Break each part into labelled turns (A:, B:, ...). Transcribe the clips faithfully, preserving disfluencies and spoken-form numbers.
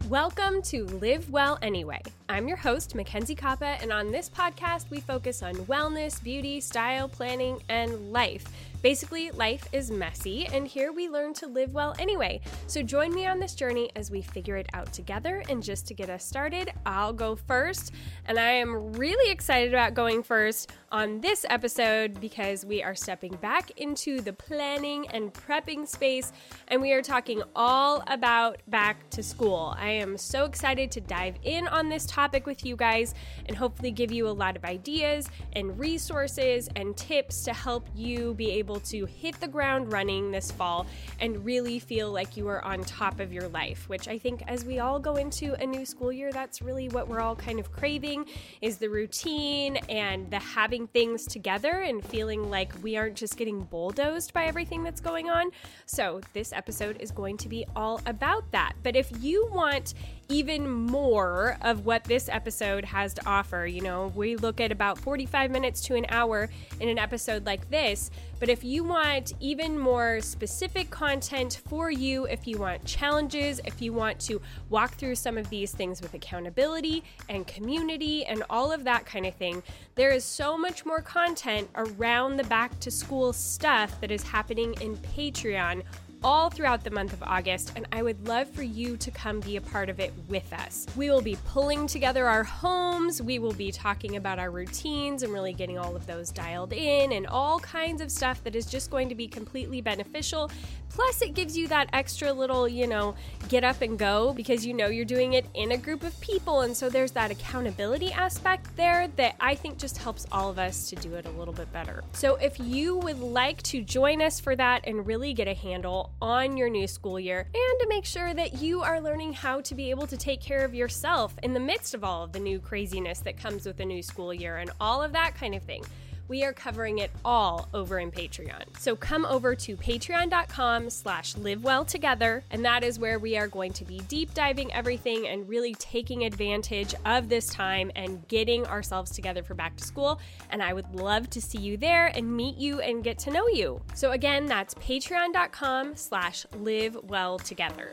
A: Welcome to Live Well Anyway. I'm your host, Mackenzie Kappa, and on this podcast, we focus on wellness, beauty, style, planning, and life. Basically, life is messy, and here we learn to live well anyway. So join me on this journey as we figure it out together. And just to get us started, I'll go first. And I am really excited about going first on this episode because we are stepping back into the planning and prepping space, and we are talking all about back to school. I am so excited to dive in on this topic with you guys and hopefully give you a lot of ideas and resources and tips to help you be able to hit the ground running this fall and really feel like you are on top of your life, which I think as we all go into a new school year, that's really what we're all kind of craving, is the routine and the having things together and feeling like we aren't just getting bulldozed by everything that's going on. So this episode is going to be all about that. But if you want even more of what this episode has to offer, you know, we look at about forty-five minutes to an hour in an episode like this. But if you want even more specific content for you, if you want challenges, if you want to walk through some of these things with accountability and community and all of that kind of thing, there is so much more content around the back to school stuff that is happening in Patreon all throughout the month of August, and I would love for you to come be a part of it with us. We will be pulling together our homes, we will be talking about our routines and really getting all of those dialed in and all kinds of stuff that is just going to be completely beneficial. Plus, it gives you that extra little, you know, get up and go because you know you're doing it in a group of people, and so there's that accountability aspect there that I think just helps all of us to do it a little bit better. So if you would like to join us for that and really get a handle on your new school year and to make sure that you are learning how to be able to take care of yourself in the midst of all of the new craziness that comes with a new school year and all of that kind of thing, we are covering it all over in Patreon. So come over to patreon.com slash live well together, and that is where we are going to be deep diving everything and really taking advantage of this time and getting ourselves together for back to school. And I would love to see you there and meet you and get to know you. So again, that's patreon.com slash live well together.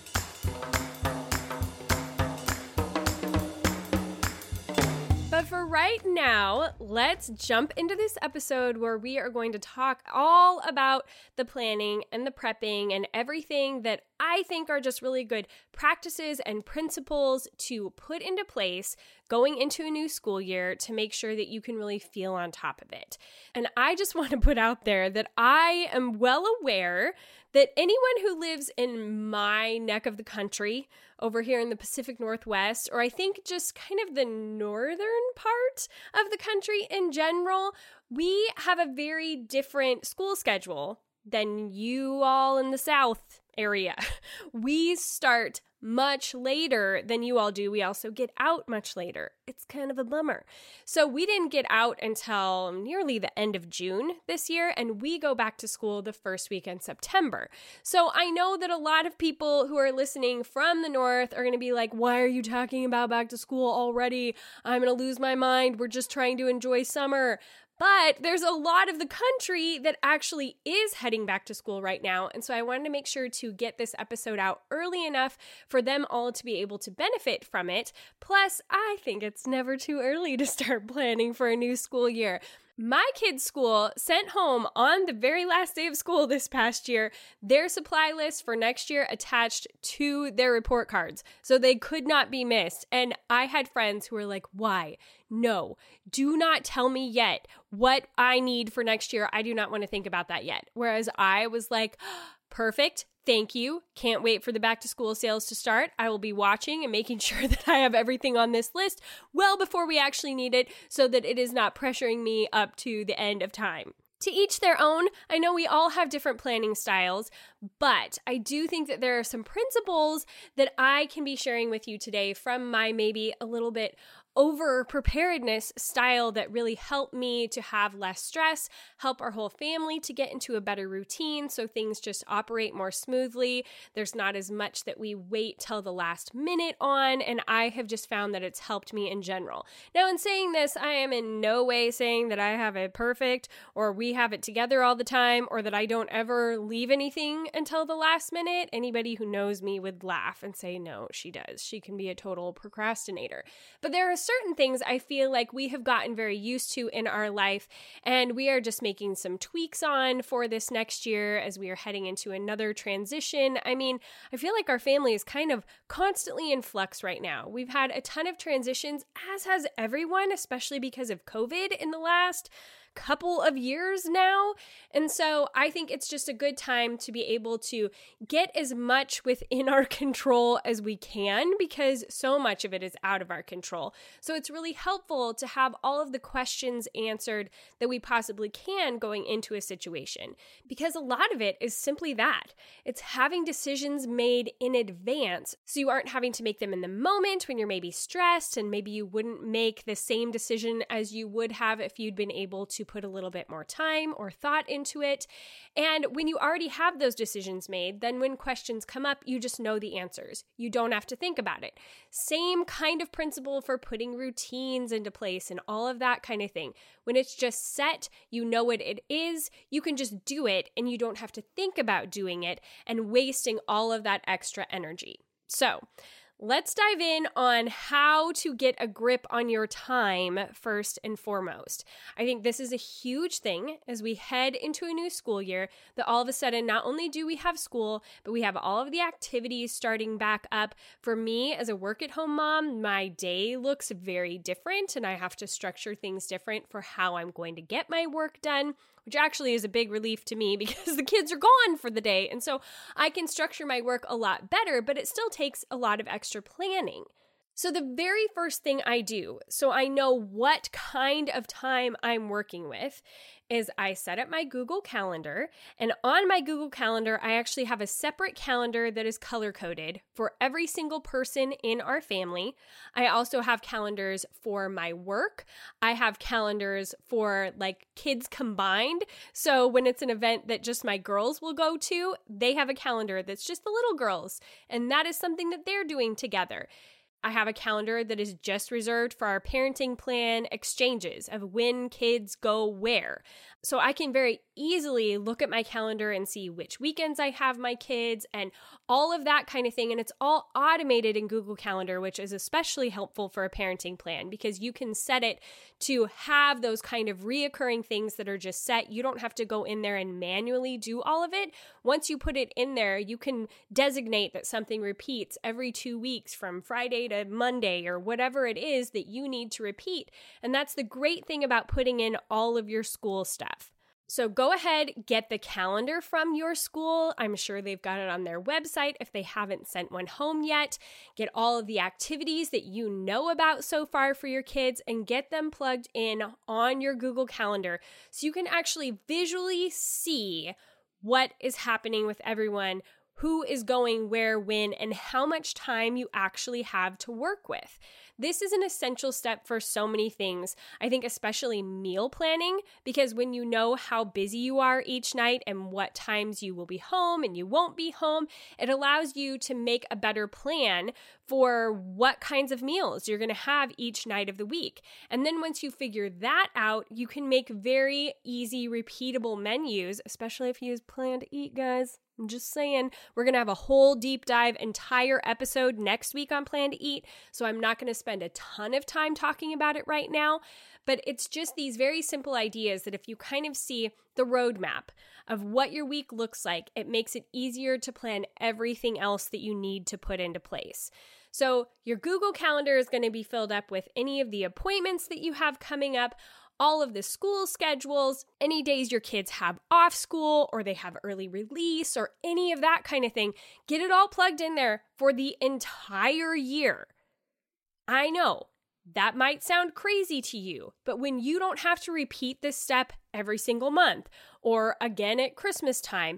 A: But for right now, let's jump into this episode where we are going to talk all about the planning and the prepping and everything that I think are just really good practices and principles to put into place going into a new school year to make sure that you can really feel on top of it. And I just want to put out there that I am well aware that anyone who lives in my neck of the country over here in the Pacific Northwest, or I think just kind of the northern part of the country in general, we have a very different school schedule than you all in the South area. We start much later than you all do. We also get out much later. It's kind of a bummer. So we didn't get out until nearly the end of June this year, and we go back to school the first week in September. So I know that a lot of people who are listening from the north are going to be like, why are you talking about back to school already? I'm going to lose my mind. We're just trying to enjoy summer. But there's a lot of the country that actually is heading back to school right now. And so I wanted to make sure to get this episode out early enough for them all to be able to benefit from it. Plus, I think it's never too early to start planning for a new school year. My kids' school sent home on the very last day of school this past year their supply list for next year attached to their report cards, so they could not be missed. And I had friends who were like, why? No, do not tell me yet what I need for next year. I do not want to think about that yet. Whereas I was like, perfect. Thank you. Can't wait for the back to school sales to start. I will be watching and making sure that I have everything on this list well before we actually need it so that it is not pressuring me up to the end of time. To each their own. I know we all have different planning styles, but I do think that there are some principles that I can be sharing with you today from my maybe a little bit over preparedness style that really help me to have less stress, help our whole family to get into a better routine so things just operate more smoothly. There's not as much that we wait till the last minute on, and I have just found that it's helped me in general. Now, in saying this, I am in no way saying that I have it perfect or we have it together all the time or that I don't ever leave anything until the last minute. Anybody who knows me would laugh and say, no, she does. She can be a total procrastinator. But there are certain things I feel like we have gotten very used to in our life, and we are just making some tweaks on for this next year as we are heading into another transition. I mean, I feel like our family is kind of constantly in flux right now. We've had a ton of transitions, as has everyone, especially because of COVID in the last couple of years now. And so I think it's just a good time to be able to get as much within our control as we can, because so much of it is out of our control. So it's really helpful to have all of the questions answered that we possibly can going into a situation, because a lot of it is simply that. It's having decisions made in advance so you aren't having to make them in the moment when you're maybe stressed, and maybe you wouldn't make the same decision as you would have if you'd been able to put a little bit more time or thought into it. And when you already have those decisions made, then when questions come up, you just know the answers. You don't have to think about it. Same kind of principle for putting routines into place and all of that kind of thing. When it's just set, you know what it is, you can just do it, and you don't have to think about doing it and wasting all of that extra energy. So, let's dive in on how to get a grip on your time first and foremost. I think this is a huge thing as we head into a new school year, that all of a sudden, not only do we have school, but we have all of the activities starting back up. For me, as a work-at-home mom, my day looks very different, and I have to structure things different for how I'm going to get my work done, which actually is a big relief to me because the kids are gone for the day. And so I can structure my work a lot better, but it still takes a lot of extra planning. So the very first thing I do, so I know what kind of time I'm working with, is I set up my Google Calendar. And on my Google Calendar, I actually have a separate calendar that is color-coded for every single person in our family. I also have calendars for my work. I have calendars for like kids combined. So when it's an event that just my girls will go to, they have a calendar that's just the little girls. And that is something that they're doing together. I have a calendar that is just reserved for our parenting plan exchanges of when kids go where. So I can very easily look at my calendar and see which weekends I have my kids and all of that kind of thing. And it's all automated in Google Calendar, which is especially helpful for a parenting plan because you can set it to have those kind of reoccurring things that are just set. You don't have to go in there and manually do all of it. Once you put it in there, you can designate that something repeats every two weeks from Friday to Monday or whatever it is that you need to repeat. And that's the great thing about putting in all of your school stuff. So go ahead, get the calendar from your school. I'm sure they've got it on their website if they haven't sent one home yet. Get all of the activities that you know about so far for your kids and get them plugged in on your Google Calendar so you can actually visually see what is happening with everyone, who is going where, when, and how much time you actually have to work with. This is an essential step for so many things. I think especially meal planning, because when you know how busy you are each night and what times you will be home and you won't be home, it allows you to make a better plan for what kinds of meals you're going to have each night of the week. And then once you figure that out, you can make very easy, repeatable menus, especially if you plan to eat, guys. I'm just saying, we're going to have a whole deep dive entire episode next week on Plan to Eat, so I'm not going to spend a ton of time talking about it right now, but it's just these very simple ideas that if you kind of see the roadmap of what your week looks like, it makes it easier to plan everything else that you need to put into place. So your Google Calendar is going to be filled up with any of the appointments that you have coming up, all of the school schedules, any days your kids have off school or they have early release or any of that kind of thing. Get it all plugged in there for the entire year. I know that might sound crazy to you, but when you don't have to repeat this step every single month or again at Christmas time,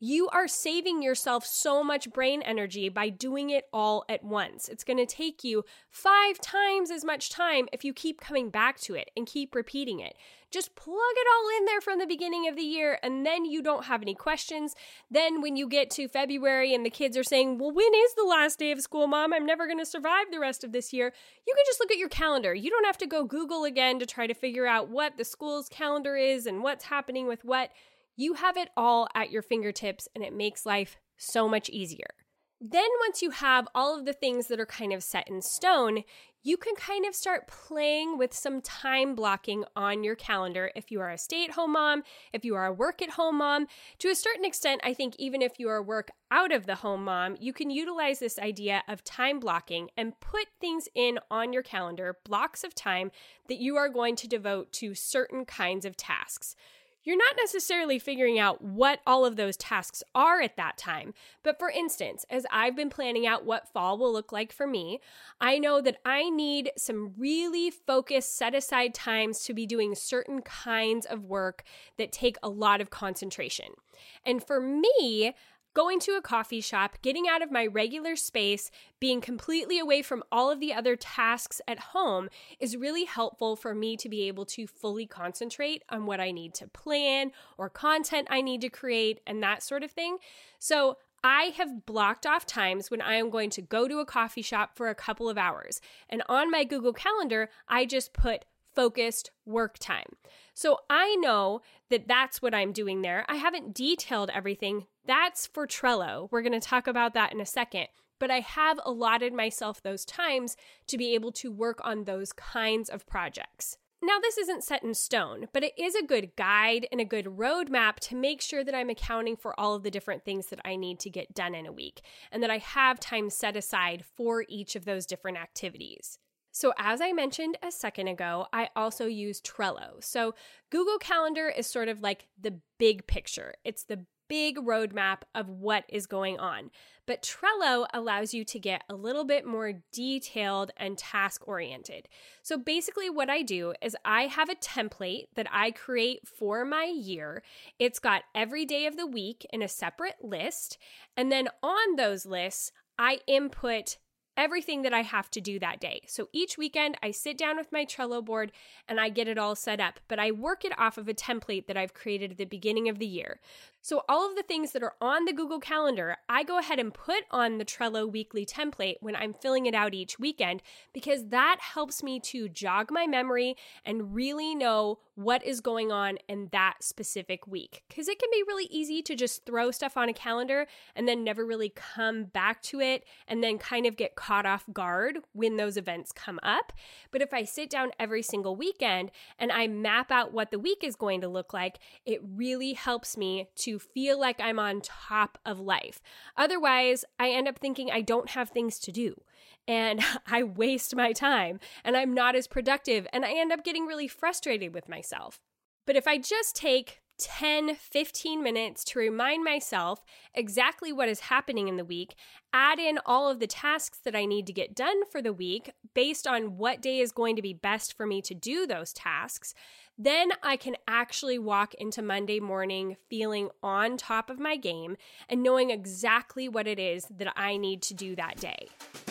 A: you are saving yourself so much brain energy by doing it all at once. It's going to take you five times as much time if you keep coming back to it and keep repeating it. Just plug it all in there from the beginning of the year, and then you don't have any questions. Then when you get to February and the kids are saying, well, when is the last day of school, Mom? I'm never going to survive the rest of this year. You can just look at your calendar. You don't have to go Google again to try to figure out what the school's calendar is and what's happening with what. You have it all at your fingertips, and it makes life so much easier. Then once you have all of the things that are kind of set in stone, you can kind of start playing with some time blocking on your calendar if you are a stay-at-home mom, if you are a work-at-home mom. To a certain extent, I think even if you are a work-out-of-the-home mom, you can utilize this idea of time blocking and put things in on your calendar, blocks of time that you are going to devote to certain kinds of tasks. You're not necessarily figuring out what all of those tasks are at that time. But for instance, as I've been planning out what fall will look like for me, I know that I need some really focused, set aside times to be doing certain kinds of work that take a lot of concentration. And for me, going to a coffee shop, getting out of my regular space, being completely away from all of the other tasks at home is really helpful for me to be able to fully concentrate on what I need to plan or content I need to create and that sort of thing. So I have blocked off times when I am going to go to a coffee shop for a couple of hours. And on my Google Calendar, I just put focused work time. So I know that that's what I'm doing there. I haven't detailed everything. That's for Trello. We're going to talk about that in a second. But I have allotted myself those times to be able to work on those kinds of projects. Now, this isn't set in stone, but it is a good guide and a good roadmap to make sure that I'm accounting for all of the different things that I need to get done in a week and that I have time set aside for each of those different activities. So as I mentioned a second ago, I also use Trello. So Google Calendar is sort of like the big picture. It's the big roadmap of what is going on. But Trello allows you to get a little bit more detailed and task-oriented. So basically what I do is I have a template that I create for my year. It's got every day of the week in a separate list. And then on those lists, I input everything that I have to do that day. So each weekend I sit down with my Trello board and I get it all set up, but I work it off of a template that I've created at the beginning of the year. So all of the things that are on the Google Calendar, I go ahead and put on the Trello weekly template when I'm filling it out each weekend, because that helps me to jog my memory and really know what is going on in that specific week. Because it can be really easy to just throw stuff on a calendar and then never really come back to it and then kind of get caught off guard when those events come up. But if I sit down every single weekend and I map out what the week is going to look like, it really helps me to feel like I'm on top of life. Otherwise, I end up thinking I don't have things to do and I waste my time and I'm not as productive and I end up getting really frustrated with myself. But if I just take ten, fifteen minutes to remind myself exactly what is happening in the week, add in all of the tasks that I need to get done for the week based on what day is going to be best for me to do those tasks, then I can actually walk into Monday morning feeling on top of my game and knowing exactly what it is that I need to do that day.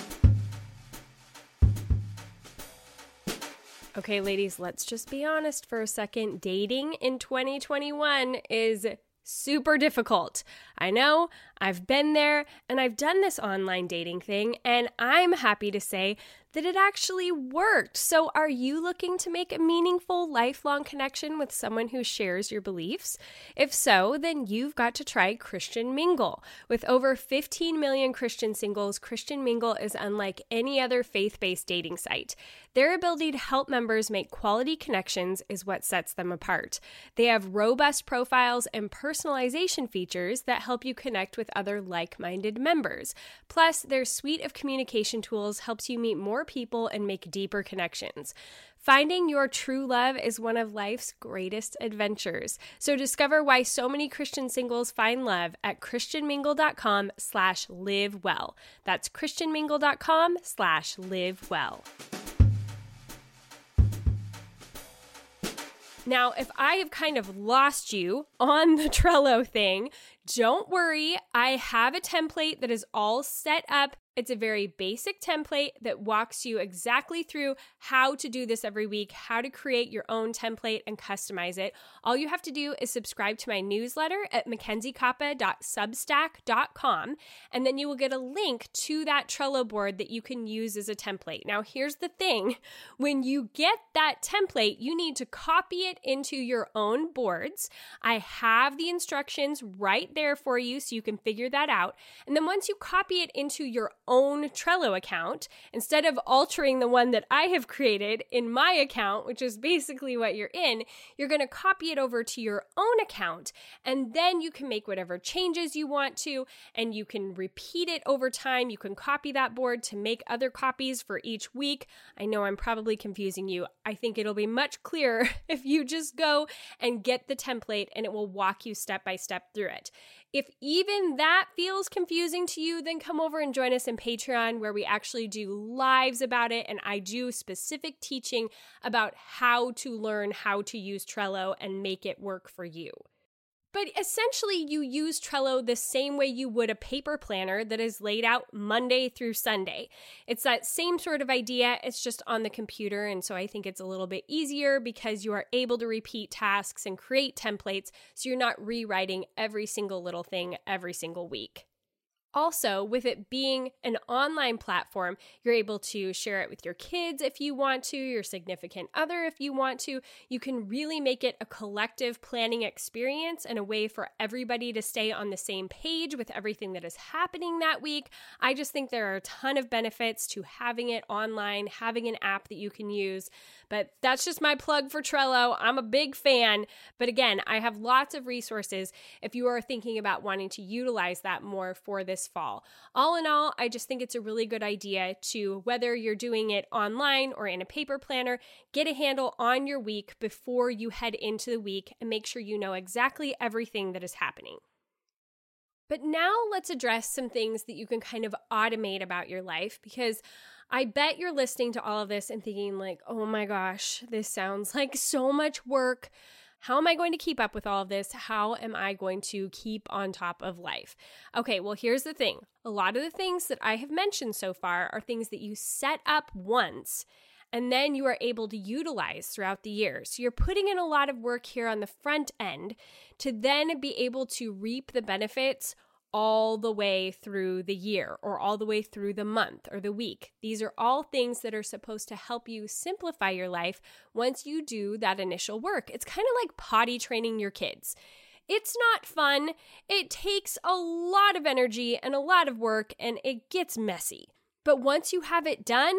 A: Okay, ladies, let's just be honest for a second. Dating in twenty twenty-one is super difficult. I know, I've been there, and I've done this online dating thing, and I'm happy to say that it actually worked. So are you looking to make a meaningful, lifelong connection with someone who shares your beliefs? If so, then you've got to try Christian Mingle. With over fifteen million Christian singles, Christian Mingle is unlike any other faith-based dating site. Their ability to help members make quality connections is what sets them apart. They have robust profiles and personalization features that help you connect with other like-minded members. Plus, their suite of communication tools helps you meet more people and make deeper connections. Finding your true love is one of life's greatest adventures. So discover why so many Christian singles find love at christianmingle.com slash live well. That's christianmingle.com slash live well. Now, if I have kind of lost you on the Trello thing, don't worry. I have a template that is all set up. It's a very basic template that walks you exactly through how to do this every week, how to create your own template and customize it. All you have to do is subscribe to my newsletter at mackenzie kappa dot substack dot com, and then you will get a link to that Trello board that you can use as a template. Now, here's the thing. When you get that template, you need to copy it into your own boards. I have the instructions right there for you so you can figure that out. And then once you copy it into your own Trello account, instead of altering the one that I have created in my account, which is basically what you're in, you're going to copy it over to your own account, and then you can make whatever changes you want to, and you can repeat it over time. You can copy that board to make other copies for each week. I know I'm probably confusing you. I think it'll be much clearer if you just go and get the template, and it will walk you step by step through it. If even that feels confusing to you, then come over and join us in Patreon, where we actually do lives about it, and I do specific teaching about how to learn how to use Trello and make it work for you. But essentially, you use Trello the same way you would a paper planner that is laid out Monday through Sunday. It's that same sort of idea, it's just on the computer, and so I think it's a little bit easier because you are able to repeat tasks and create templates, so you're not rewriting every single little thing every single week. Also, with it being an online platform, you're able to share it with your kids if you want to, your significant other if you want to. You can really make it a collective planning experience and a way for everybody to stay on the same page with everything that is happening that week. I just think there are a ton of benefits to having it online, having an app that you can use. But that's just my plug for Trello. I'm a big fan. But again, I have lots of resources if you are thinking about wanting to utilize that more for this fall. All in all, I just think it's a really good idea to, whether you're doing it online or in a paper planner, get a handle on your week before you head into the week and make sure you know exactly everything that is happening. But now let's address some things that you can kind of automate about your life, because I bet you're listening to all of this and thinking like, oh my gosh, this sounds like so much work. How am I going to keep up with all of this? How am I going to keep on top of life? Okay, well, here's the thing. A lot of the things that I have mentioned so far are things that you set up once and then you are able to utilize throughout the year. So you're putting in a lot of work here on the front end to then be able to reap the benefits all the way through the year or all the way through the month or the week. These are all things that are supposed to help you simplify your life once you do that initial work. It's kind of like potty training your kids. It's not fun. It takes a lot of energy and a lot of work, and it gets messy. But once you have it done,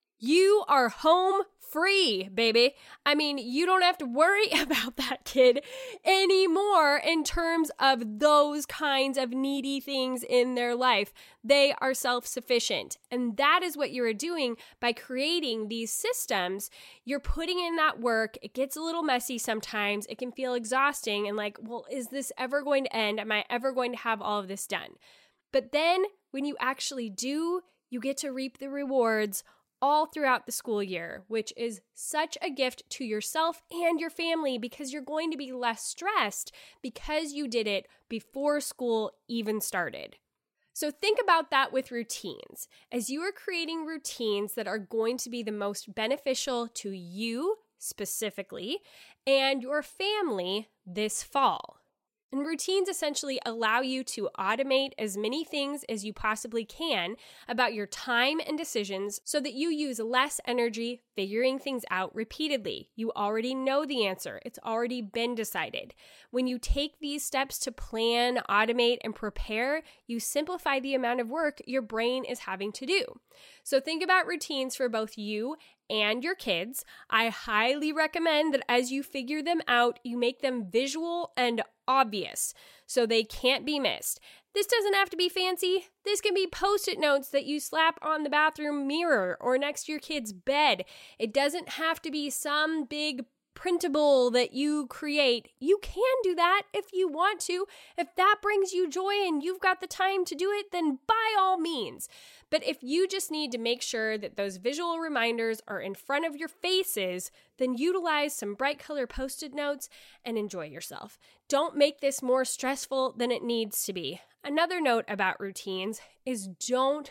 A: you are home free, baby. I mean, you don't have to worry about that kid anymore in terms of those kinds of needy things in their life. They are self-sufficient. And that is what you're doing by creating these systems. You're putting in that work. It gets a little messy sometimes. It can feel exhausting and like, well, is this ever going to end? Am I ever going to have all of this done? But then when you actually do, you get to reap the rewards all throughout the school year, which is such a gift to yourself and your family because you're going to be less stressed because you did it before school even started. So think about that with routines. As you are creating routines that are going to be the most beneficial to you specifically and your family this fall. And routines essentially allow you to automate as many things as you possibly can about your time and decisions so that you use less energy figuring things out repeatedly. You already know the answer. It's already been decided. When you take these steps to plan, automate, and prepare, you simplify the amount of work your brain is having to do. So think about routines for both you and your kids. I highly recommend that as you figure them out, you make them visual and obvious so they can't be missed. This doesn't have to be fancy. This can be post-it notes that you slap on the bathroom mirror or next to your kid's bed. It doesn't have to be some big printable that you create, you can do that if you want to. If that brings you joy and you've got the time to do it, then by all means. But if you just need to make sure that those visual reminders are in front of your faces, then utilize some bright color post-it notes and enjoy yourself. Don't make this more stressful than it needs to be. Another note about routines is don't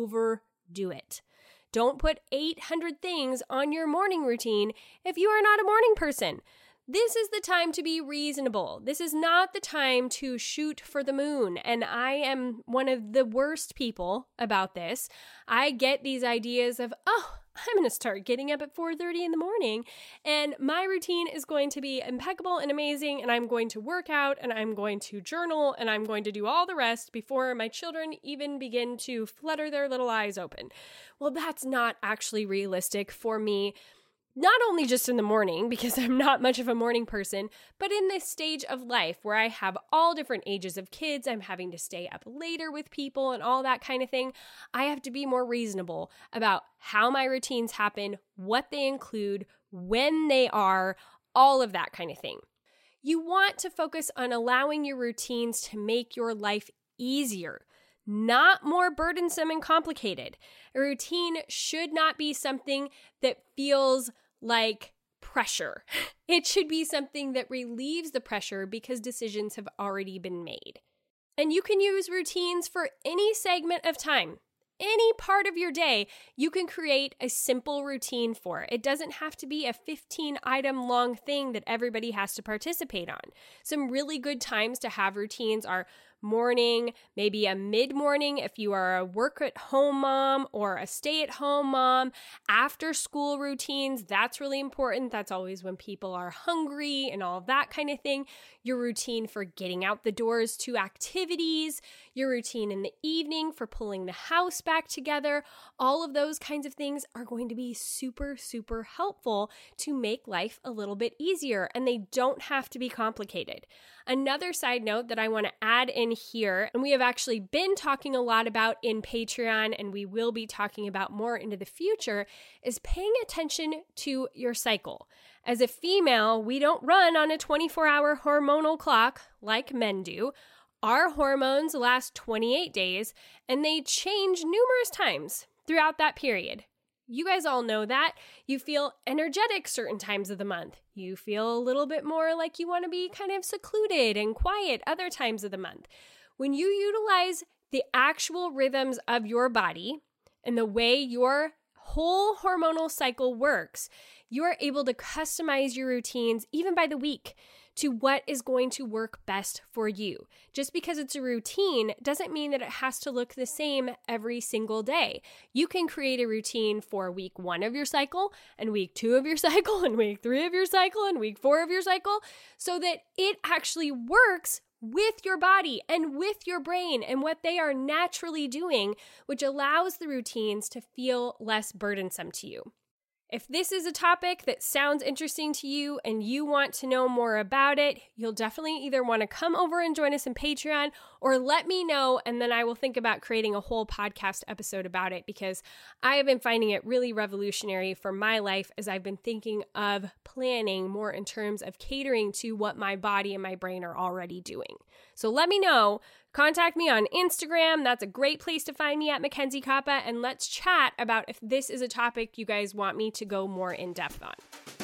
A: overdo it. Don't put eight hundred things on your morning routine if you are not a morning person. This is the time to be reasonable. This is not the time to shoot for the moon. And I am one of the worst people about this. I get these ideas of, oh, I'm going to start getting up at four thirty in the morning and my routine is going to be impeccable and amazing, and I'm going to work out and I'm going to journal and I'm going to do all the rest before my children even begin to flutter their little eyes open. Well, that's not actually realistic for me. Not only just in the morning, because I'm not much of a morning person, but in this stage of life where I have all different ages of kids, I'm having to stay up later with people and all that kind of thing. I have to be more reasonable about how my routines happen, what they include, when they are, all of that kind of thing. You want to focus on allowing your routines to make your life easier, not more burdensome and complicated. A routine should not be something that feels like pressure. It should be something that relieves the pressure because decisions have already been made. And you can use routines for any segment of time. Any part of your day, you can create a simple routine for. It doesn't have to be a fifteen item long thing that everybody has to participate on. Some really good times to have routines are morning, maybe a mid-morning if you are a work-at-home mom or a stay-at-home mom. After school routines, that's really important. That's always when people are hungry and all that kind of thing. Your routine for getting out the doors to activities, your routine in the evening for pulling the house back together. All of those kinds of things are going to be super, super helpful to make life a little bit easier, and they don't have to be complicated. Another side note that I want to add in here, and we have actually been talking a lot about in Patreon, and we will be talking about more into the future, is paying attention to your cycle. As a female, we don't run on a twenty-four hour hormonal clock like men do. Our hormones last twenty-eight days, and they change numerous times throughout that period. You guys all know that. You feel energetic certain times of the month. You feel a little bit more like you want to be kind of secluded and quiet other times of the month. When you utilize the actual rhythms of your body and the way your whole hormonal cycle works, you are able to customize your routines even by the week to what is going to work best for you. Just because it's a routine doesn't mean that it has to look the same every single day. You can create a routine for week one of your cycle and week two of your cycle and week three of your cycle and week four of your cycle so that it actually works with your body and with your brain and what they are naturally doing, which allows the routines to feel less burdensome to you. If this is a topic that sounds interesting to you and you want to know more about it, you'll definitely either want to come over and join us in Patreon or let me know, and then I will think about creating a whole podcast episode about it because I have been finding it really revolutionary for my life as I've been thinking of planning more in terms of catering to what my body and my brain are already doing. So let me know. Contact me on Instagram. That's a great place to find me at Mackenzie Kappa, and let's chat about if this is a topic you guys want me to go more in depth on.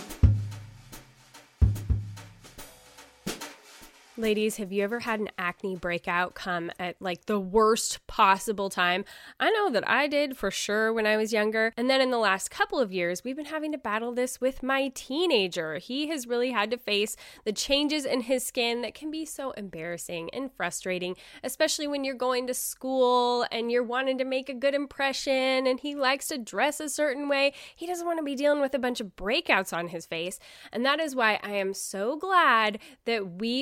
A: Ladies, have you ever had an acne breakout come at like the worst possible time? I know that I did for sure when I was younger. And then in the last couple of years, we've been having to battle this with my teenager. He has really had to face the changes in his skin that can be so embarrassing and frustrating, especially when you're going to school and you're wanting to make a good impression and he likes to dress a certain way. He doesn't want to be dealing with a bunch of breakouts on his face. And that is why I am so glad that we found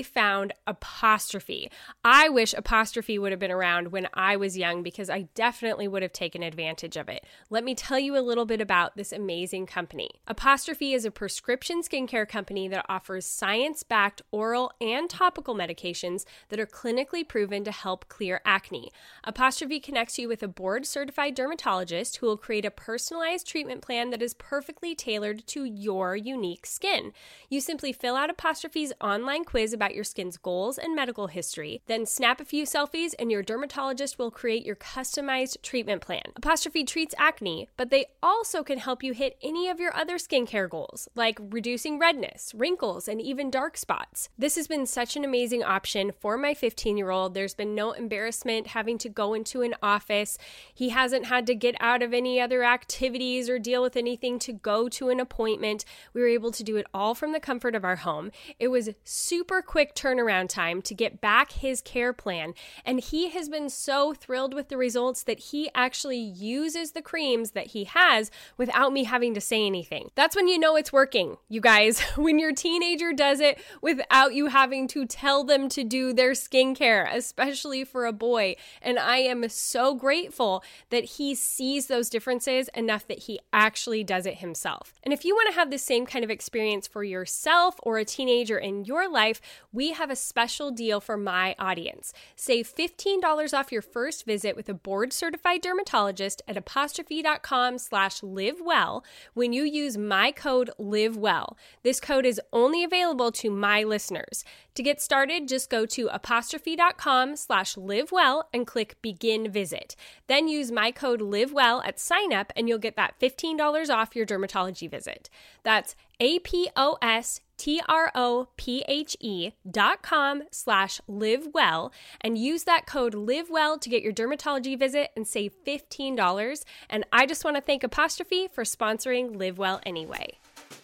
A: found Apostrophe. I wish Apostrophe would have been around when I was young because I definitely would have taken advantage of it. Let me tell you a little bit about this amazing company. Apostrophe is a prescription skincare company that offers science-backed oral and topical medications that are clinically proven to help clear acne. Apostrophe connects you with a board-certified dermatologist who will create a personalized treatment plan that is perfectly tailored to your unique skin. You simply fill out Apostrophe's online quiz about your skin's goals and medical history, then snap a few selfies and your dermatologist will create your customized treatment plan. Apostrophe treats acne, but they also can help you hit any of your other skincare goals, like reducing redness, wrinkles, and even dark spots. This has been such an amazing option for my fifteen-year-old. There's been no embarrassment having to go into an office. He hasn't had to get out of any other activities or deal with anything to go to an appointment. We were able to do it all from the comfort of our home. It was super quick turnaround time to get back his care plan, and he has been so thrilled with the results that he actually uses the creams that he has without me having to say anything. That's when you know it's working, you guys, when your teenager does it without you having to tell them to do their skincare, especially for a boy. And I am so grateful that he sees those differences enough that he actually does it himself. And if you want to have the same kind of experience for yourself or a teenager in your life, we have a special deal for my audience. Save fifteen dollars off your first visit with a board-certified dermatologist at apostrophe.com slash livewell when you use my code LIVEWELL. This code is only available to my listeners. To get started, just go to apostrophe.com slash livewell and click begin visit. Then use my code LIVEWELL at sign up and you'll get that fifteen dollars off your dermatology visit. That's A-P-O-S-T-R-O-P-H-E dot com slash livewell and use that code LIVEWELL to get your dermatology visit and save fifteen dollars. And I just want to thank Apostrophe for sponsoring Live Well Anyway.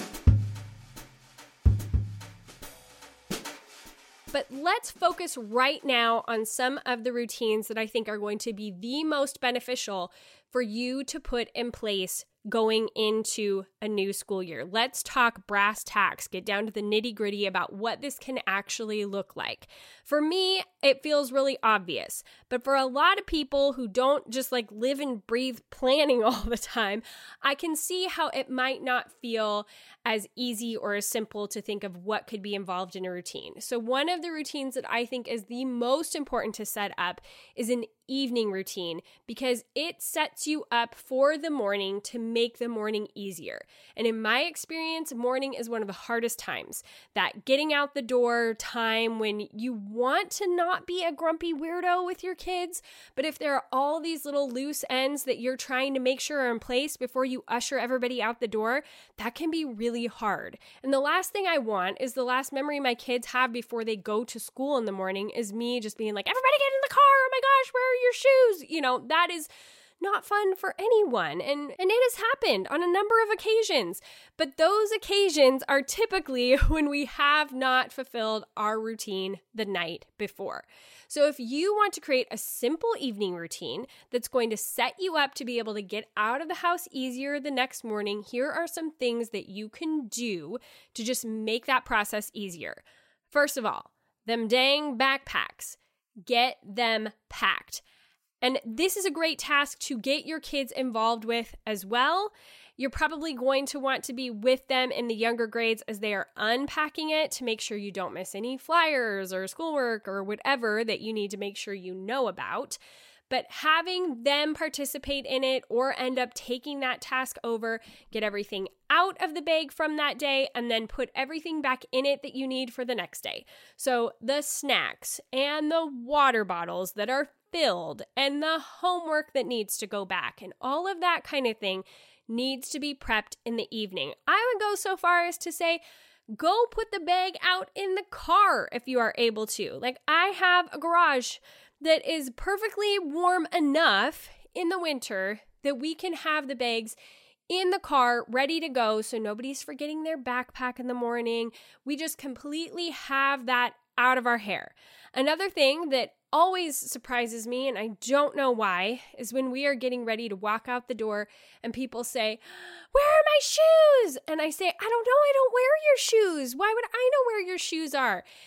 A: But let's focus right now on some of the routines that I think are going to be the most beneficial for you to put in place going into a new school year. Let's talk brass tacks, get down to the nitty gritty about what this can actually look like. For me, it feels really obvious, but for a lot of people who don't just like live and breathe planning all the time, I can see how it might not feel as easy or as simple to think of what could be involved in a routine. So one of the routines that I think is the most important to set up is an evening routine because it sets you up for the morning to make the morning easier. And in my experience, morning is one of the hardest times. That getting out the door time when you want to not be a grumpy weirdo with your kids, but if there are all these little loose ends that you're trying to make sure are in place before you usher everybody out the door, that can be really hard. And the last thing I want is the last memory my kids have before they go to school in the morning is me just being like, everybody get in the car, oh my gosh, where are your shoes? You know, that is not fun for anyone. And, and it has happened on a number of occasions. But those occasions are typically when we have not fulfilled our routine the night before. So if you want to create a simple evening routine that's going to set you up to be able to get out of the house easier the next morning, here are some things that you can do to just make that process easier. First of all, them dang backpacks. Get them packed. And this is a great task to get your kids involved with as well. You're probably going to want to be with them in the younger grades as they are unpacking it to make sure you don't miss any flyers or schoolwork or whatever that you need to make sure you know about. But having them participate in it or end up taking that task over, get everything out of the bag from that day, and then put everything back in it that you need for the next day. So the snacks and the water bottles that are filled and the homework that needs to go back and all of that kind of thing needs to be prepped in the evening. I would go so far as to say, go put the bag out in the car if you are able to. Like I have a garage that is perfectly warm enough in the winter that we can have the bags in the car ready to go so nobody's forgetting their backpack in the morning. We just completely have that out of our hair. Another thing that always surprises me, and I don't know why, is when we are getting ready to walk out the door and people say, where are my shoes? And I say, I don't know, I don't wear your shoes. Why would I know where your shoes are?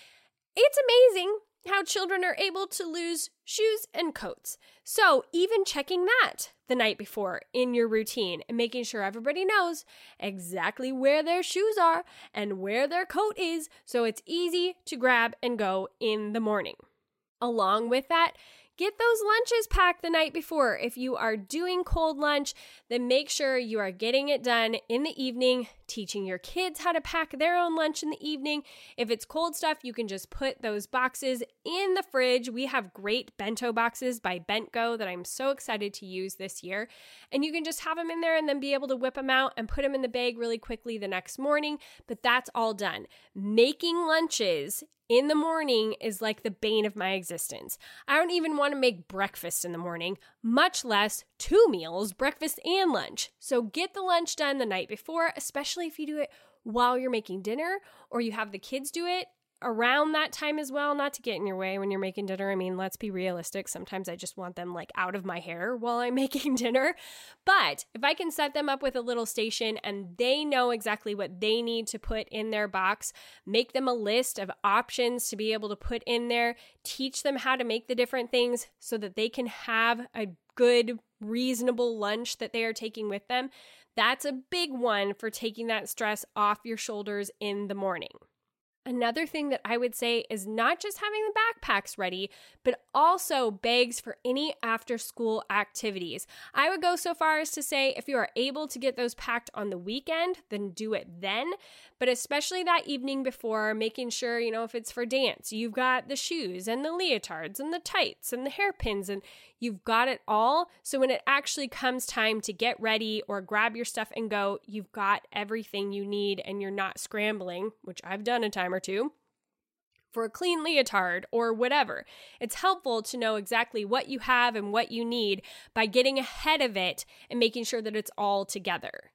A: It's amazing how children are able to lose shoes and coats. So even checking that the night before in your routine and making sure everybody knows exactly where their shoes are and where their coat is, so it's easy to grab and go in the morning. Along with that, get those lunches packed the night before. If you are doing cold lunch, then make sure you are getting it done in the evening, teaching your kids how to pack their own lunch in the evening. If it's cold stuff, you can just put those boxes in the fridge. We have great bento boxes by Bentgo that I'm so excited to use this year. And you can just have them in there and then be able to whip them out and put them in the bag really quickly the next morning. But that's all done. Making lunches in the morning is like the bane of my existence. I don't even want to make breakfast in the morning, much less two meals, breakfast and lunch. So get the lunch done the night before, especially if you do it while you're making dinner or you have the kids do it around that time as well, not to get in your way when you're making dinner. I mean, let's be realistic. Sometimes I just want them like out of my hair while I'm making dinner. But if I can set them up with a little station and they know exactly what they need to put in their box, make them a list of options to be able to put in there, teach them how to make the different things so that they can have a good, reasonable lunch that they are taking with them. That's a big one for taking that stress off your shoulders in the morning. Another thing that I would say is not just having the backpacks ready, but also bags for any after-school activities. I would go so far as to say if you are able to get those packed on the weekend, then do it then. But especially that evening before, making sure, you know, if it's for dance, you've got the shoes and the leotards and the tights and the hairpins and you've got it all. So when it actually comes time to get ready or grab your stuff and go, you've got everything you need and you're not scrambling, which I've done a time or two, for a clean leotard or whatever. It's helpful to know exactly what you have and what you need by getting ahead of it and making sure that it's all together.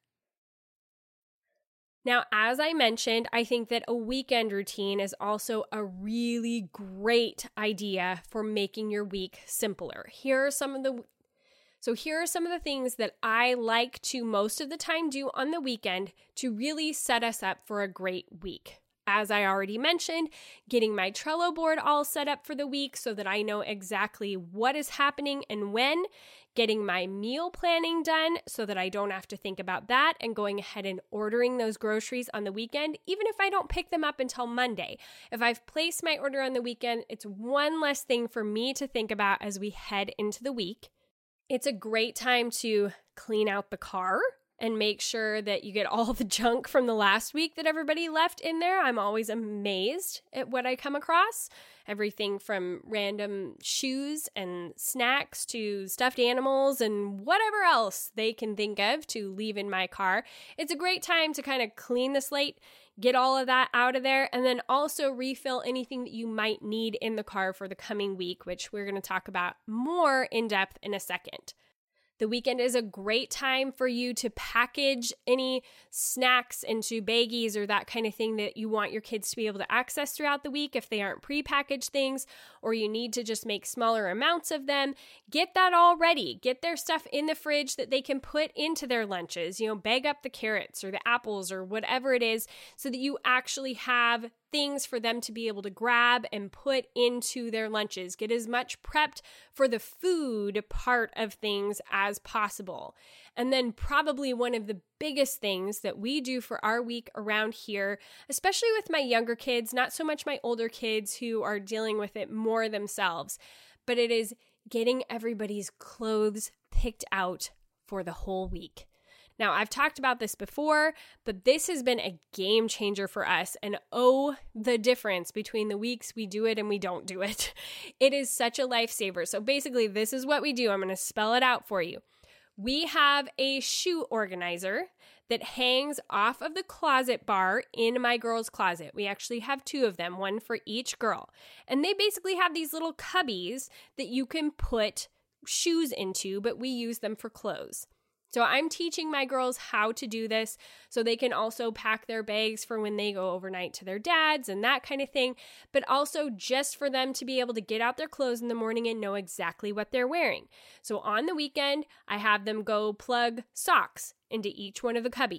A: Now, as I mentioned, I think that a weekend routine is also a really great idea for making your week simpler. Here are some of the So here are some of the things that I like to most of the time do on the weekend to really set us up for a great week. As I already mentioned, getting my Trello board all set up for the week so that I know exactly what is happening and when, getting my meal planning done so that I don't have to think about that, and going ahead and ordering those groceries on the weekend, even if I don't pick them up until Monday. If I've placed my order on the weekend, it's one less thing for me to think about as we head into the week. It's a great time to clean out the car and make sure that you get all the junk from the last week that everybody left in there. I'm always amazed at what I come across. Everything from random shoes and snacks to stuffed animals and whatever else they can think of to leave in my car. It's a great time to kind of clean the slate, get all of that out of there, and then also refill anything that you might need in the car for the coming week, which we're going to talk about more in depth in a second. The weekend is a great time for you to package any snacks into baggies or that kind of thing that you want your kids to be able to access throughout the week if they aren't prepackaged things, or you need to just make smaller amounts of them. Get that all ready. Get their stuff in the fridge that they can put into their lunches. You know, bag up the carrots or the apples or whatever it is so that you actually have things for them to be able to grab and put into their lunches. Get as much prepped for the food part of things as possible. And then probably one of the biggest things that we do for our week around here, especially with my younger kids, not so much my older kids who are dealing with it more themselves, but it is getting everybody's clothes picked out for the whole week. Now, I've talked about this before, but this has been a game changer for us, and oh, the difference between the weeks we do it and we don't do it. It is such a lifesaver. So basically, this is what we do. I'm going to spell it out for you. We have a shoe organizer that hangs off of the closet bar in my girls' closet. We actually have two of them, one for each girl. And they basically have these little cubbies that you can put shoes into, but we use them for clothes. So I'm teaching my girls how to do this so they can also pack their bags for when they go overnight to their dads and that kind of thing, but also just for them to be able to get out their clothes in the morning and know exactly what they're wearing. So on the weekend, I have them go plug socks into each one of the cubbies.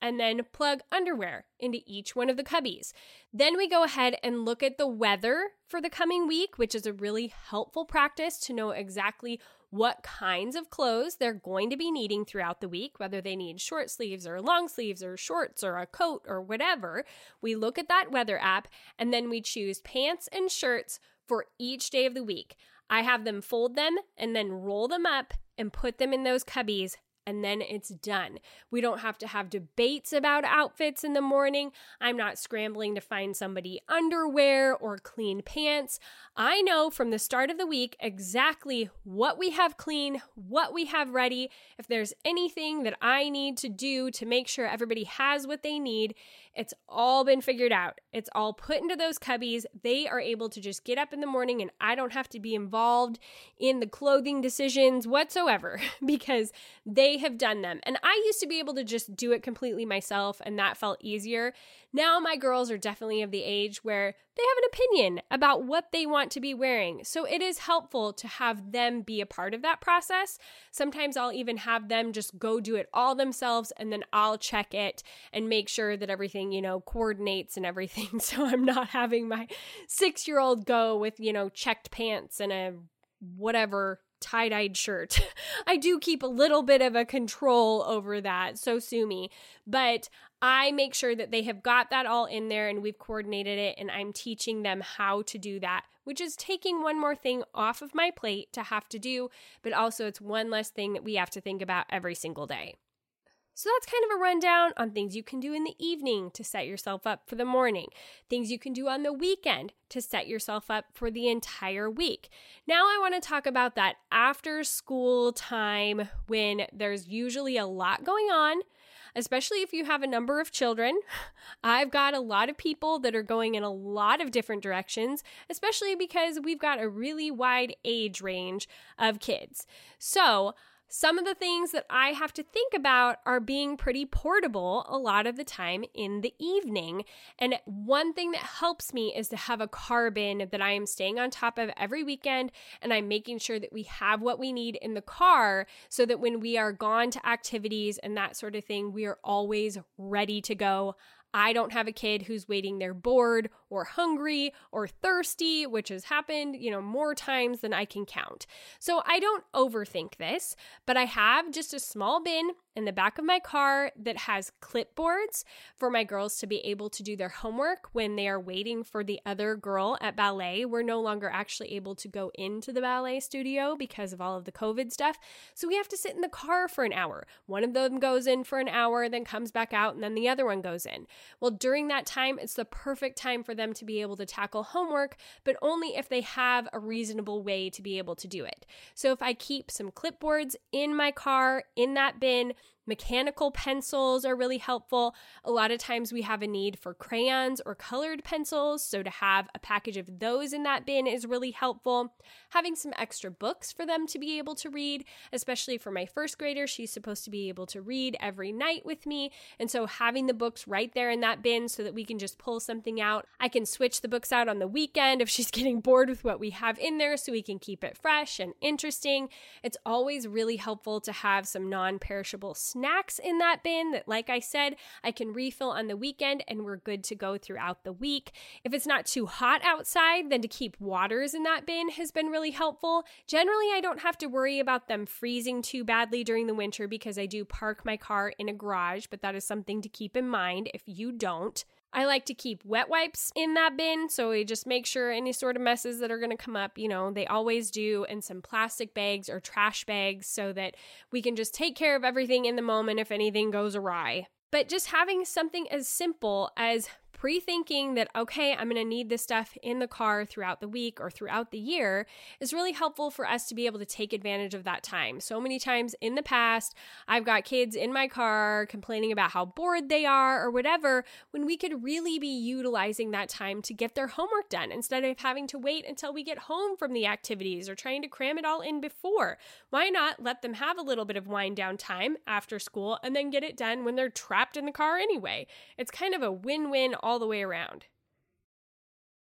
A: and then plug underwear into each one of the cubbies. Then we go ahead and look at the weather for the coming week, which is a really helpful practice to know exactly what kinds of clothes they're going to be needing throughout the week, whether they need short sleeves or long sleeves or shorts or a coat or whatever. We look at that weather app and then we choose pants and shirts for each day of the week. I have them fold them and then roll them up and put them in those cubbies, and then it's done. We don't have to have debates about outfits in the morning. I'm not scrambling to find somebody underwear or clean pants. I know from the start of the week exactly what we have clean, what we have ready. If there's anything that I need to do to make sure everybody has what they need, it's all been figured out. It's all put into those cubbies. They are able to just get up in the morning and I don't have to be involved in the clothing decisions whatsoever because they have done them. And I used to be able to just do it completely myself and that felt easier. Now my girls are definitely of the age where they have an opinion about what they want to be wearing. So it is helpful to have them be a part of that process. Sometimes I'll even have them just go do it all themselves and then I'll check it and make sure that everything, you know, coordinates and everything. So I'm not having my six-year-old go with, you know, checked pants and a whatever tie-dyed shirt. I do keep a little bit of a control over that, so sue me, but I make sure that they have got that all in there and we've coordinated it and I'm teaching them how to do that, which is taking one more thing off of my plate to have to do, but also it's one less thing that we have to think about every single day. So that's kind of a rundown on things you can do in the evening to set yourself up for the morning, things you can do on the weekend to set yourself up for the entire week. Now I want to talk about that after school time when there's usually a lot going on, especially if you have a number of children. I've got a lot of people that are going in a lot of different directions, especially because we've got a really wide age range of kids. So some of the things that I have to think about are being pretty portable a lot of the time in the evening. And one thing that helps me is to have a car bin that I am staying on top of every weekend, and I'm making sure that we have what we need in the car so that when we are gone to activities and that sort of thing, we are always ready to go. I don't have a kid who's waiting there bored or hungry or thirsty, which has happened, you know, more times than I can count. So I don't overthink this, but I have just a small bin in the back of my car that has clipboards for my girls to be able to do their homework when they are waiting for the other girl at ballet. We're no longer actually able to go into the ballet studio because of all of the COVID stuff. So we have to sit in the car for an hour. One of them goes in for an hour, then comes back out, and then the other one goes in. Well, during that time, it's the perfect time for them to be able to tackle homework, but only if they have a reasonable way to be able to do it. So if I keep some clipboards in my car, in that bin, mechanical pencils are really helpful. A lot of times we have a need for crayons or colored pencils, so to have a package of those in that bin is really helpful. Having some extra books for them to be able to read, especially for my first grader, she's supposed to be able to read every night with me, and so having the books right there in that bin so that we can just pull something out. I can switch the books out on the weekend if she's getting bored with what we have in there so we can keep it fresh and interesting. It's always really helpful to have some non-perishable snacks in that bin that, like I said, I can refill on the weekend and we're good to go throughout the week. If it's not too hot outside, then to keep waters in that bin has been really helpful. Generally, I don't have to worry about them freezing too badly during the winter because I do park my car in a garage, but that is something to keep in mind if you don't. I like to keep wet wipes in that bin, so we just make sure any sort of messes that are going to come up, you know, they always do, and some plastic bags or trash bags so that we can just take care of everything in the moment if anything goes awry. But just having something as simple as pre-thinking that, okay, I'm going to need this stuff in the car throughout the week or throughout the year is really helpful for us to be able to take advantage of that time. So many times in the past, I've got kids in my car complaining about how bored they are or whatever, when we could really be utilizing that time to get their homework done instead of having to wait until we get home from the activities or trying to cram it all in before. Why not let them have a little bit of wind down time after school and then get it done when they're trapped in the car anyway? It's kind of a win-win all the way around.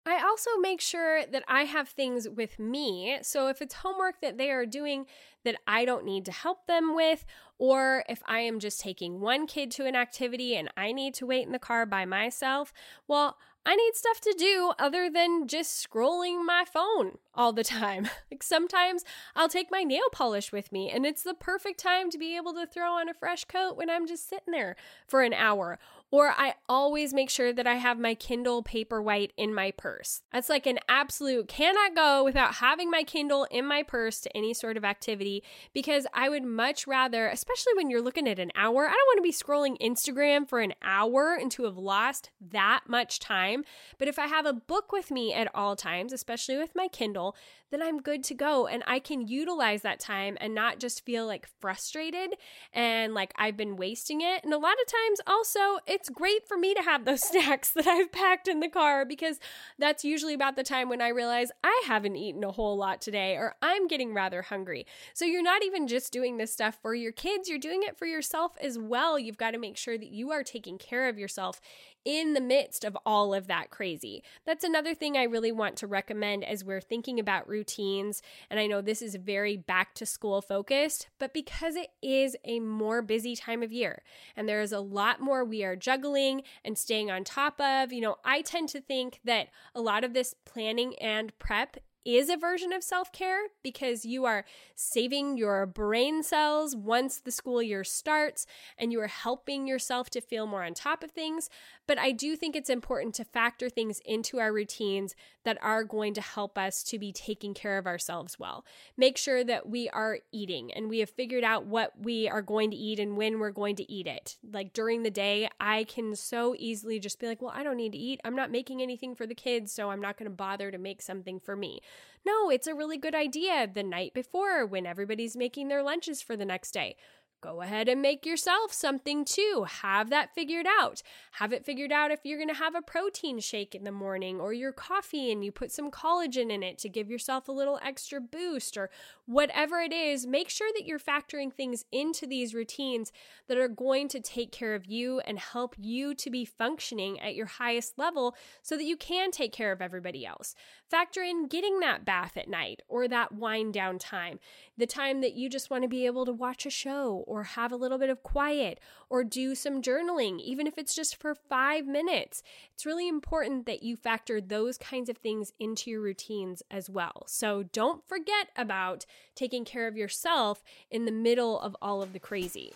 A: I also make sure that I have things with me. So if it's homework that they are doing that I don't need to help them with, or if I am just taking one kid to an activity and I need to wait in the car by myself, well, I need stuff to do other than just scrolling my phone all the time. Like sometimes I'll take my nail polish with me and it's the perfect time to be able to throw on a fresh coat when I'm just sitting there for an hour. Or I always make sure that I have my Kindle Paperwhite in my purse. That's like an absolute cannot go without having my Kindle in my purse to any sort of activity, because I would much rather, especially when you're looking at an hour, I don't want to be scrolling Instagram for an hour and to have lost that much time. But if I have a book with me at all times, especially with my Kindle, then I'm good to go and I can utilize that time and not just feel like frustrated and like I've been wasting it. And a lot of times also, it's great for me to have those snacks that I've packed in the car, because that's usually about the time when I realize I haven't eaten a whole lot today or I'm getting rather hungry. So you're not even just doing this stuff for your kids, you're doing it for yourself as well. You've got to make sure that you are taking care of yourself in the midst of all of that crazy. That's another thing I really want to recommend as we're thinking about routines. And I know this is very back to school focused, but because it is a more busy time of year and there is a lot more we are juggling and staying on top of, you know, I tend to think that a lot of this planning and prep is a version of self-care, because you are saving your brain cells once the school year starts and you are helping yourself to feel more on top of things. But I do think it's important to factor things into our routines that are going to help us to be taking care of ourselves well. Make sure that we are eating and we have figured out what we are going to eat and when we're going to eat it. Like during the day, I can so easily just be like, well, I don't need to eat. I'm not making anything for the kids, so I'm not going to bother to make something for me. No, it's a really good idea the night before when everybody's making their lunches for the next day. Go ahead and make yourself something too. Have that figured out. Have it figured out if you're going to have a protein shake in the morning or your coffee and you put some collagen in it to give yourself a little extra boost, or whatever it is. Make sure that you're factoring things into these routines that are going to take care of you and help you to be functioning at your highest level so that you can take care of everybody else. Factor in getting that bath at night or that wind down time, the time that you just want to be able to watch a show or have a little bit of quiet or do some journaling, even if it's just for five minutes. It's really important that you factor those kinds of things into your routines as well. So don't forget about taking care of yourself in the middle of all of the crazy.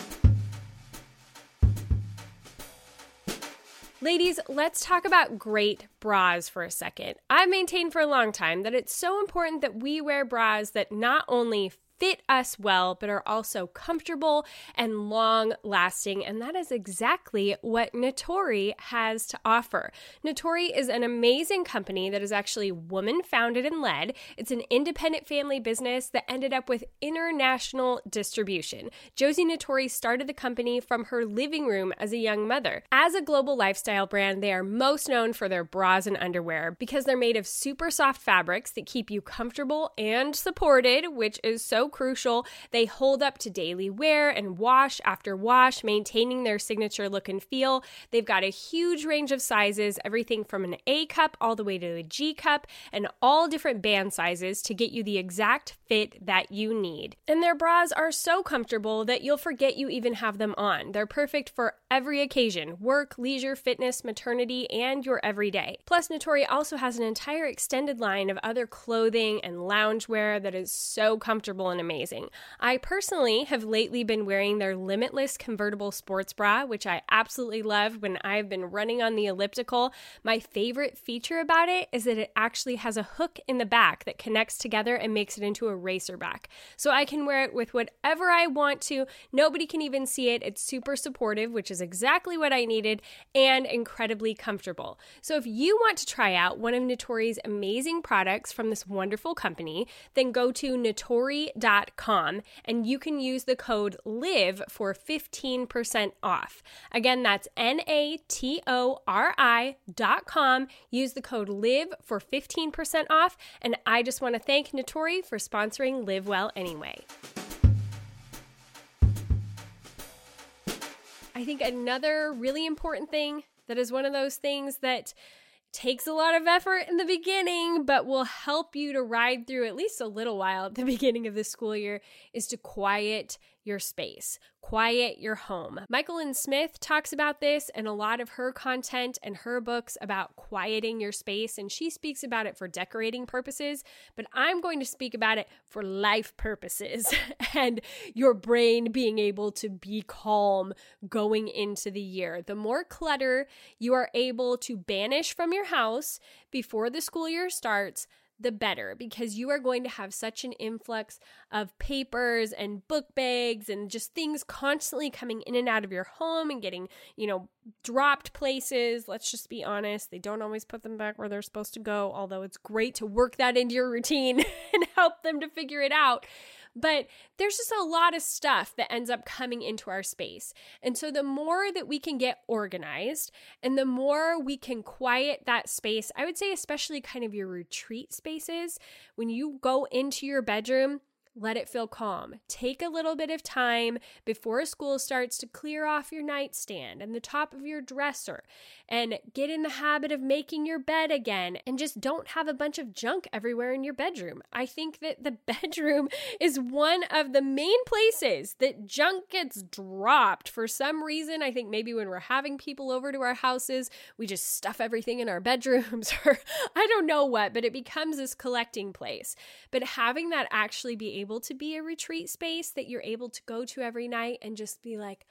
A: Ladies, let's talk about great bras for a second. I've maintained for a long time that it's so important that we wear bras that not only fit us well, but are also comfortable and long-lasting, and that is exactly what Natori has to offer. Natori is an amazing company that is actually woman-founded and led. It's an independent family business that ended up with international distribution. Josie Natori started the company from her living room as a young mother. As a global lifestyle brand, they are most known for their bras and underwear because they're made of super soft fabrics that keep you comfortable and supported, which is so crucial. They hold up to daily wear and wash after wash, maintaining their signature look and feel. They've got a huge range of sizes, everything from an A cup all the way to a G cup, and all different band sizes to get you the exact fit that you need. And their bras are so comfortable that you'll forget you even have them on. They're perfect for every occasion: work, leisure, fitness, maternity, and your everyday. Plus, Natori also has an entire extended line of other clothing and loungewear that is so comfortable and amazing. I personally have lately been wearing their Limitless convertible sports bra, which I absolutely love when I've been running on the elliptical. My favorite feature about it is that it actually has a hook in the back that connects together and makes it into a racer back. So I can wear it with whatever I want to. Nobody can even see it. It's super supportive, which is exactly what I needed, and incredibly comfortable. So if you want to try out one of Natori's amazing products from this wonderful company, then go to natori dot com and you can use the code LIVE for fifteen percent off. Again, that's N A T O R I dot com. Use the code LIVE for fifteen percent off, and I just want to thank Natori for sponsoring Live Well Anyway. I think another really important thing that is one of those things that takes a lot of effort in the beginning, but will help you to ride through at least a little while at the beginning of the school year, is to quiet your space, quiet your home. Michael Lynn Smith talks about this in a lot of her content and her books about quieting your space, and she speaks about it for decorating purposes, but I'm going to speak about it for life purposes and your brain being able to be calm going into the year. The more clutter you are able to banish from your house before the school year starts, the better, because you are going to have such an influx of papers and book bags and just things constantly coming in and out of your home and getting, you know, dropped places. Let's just be honest. They don't always put them back where they're supposed to go, although it's great to work that into your routine and help them to figure it out. But there's just a lot of stuff that ends up coming into our space. And so the more that we can get organized and the more we can quiet that space, I would say especially kind of your retreat spaces, when you go into your bedroom, let it feel calm. Take a little bit of time before school starts to clear off your nightstand and the top of your dresser and get in the habit of making your bed again, and just don't have a bunch of junk everywhere in your bedroom. I think that the bedroom is one of the main places that junk gets dropped for some reason. I think maybe when we're having people over to our houses, we just stuff everything in our bedrooms, or I don't know what, but it becomes this collecting place. But having that actually be able to be a retreat space that you're able to go to every night and just be like,